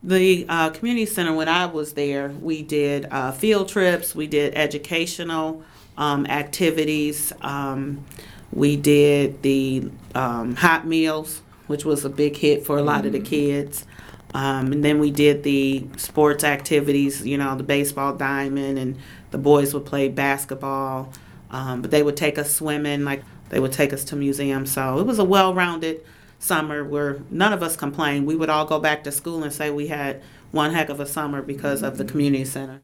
The community center, when I was there, we did field trips, we did educational activities, we did the hot meals, which was a big hit for a lot of the kids. And then we did the sports activities, the baseball diamond, and the boys would play basketball. But they would take us swimming, like they would take us to museums. So it was a well-rounded summer where none of us complained. We would all go back to school and say we had one heck of a summer because of the community center.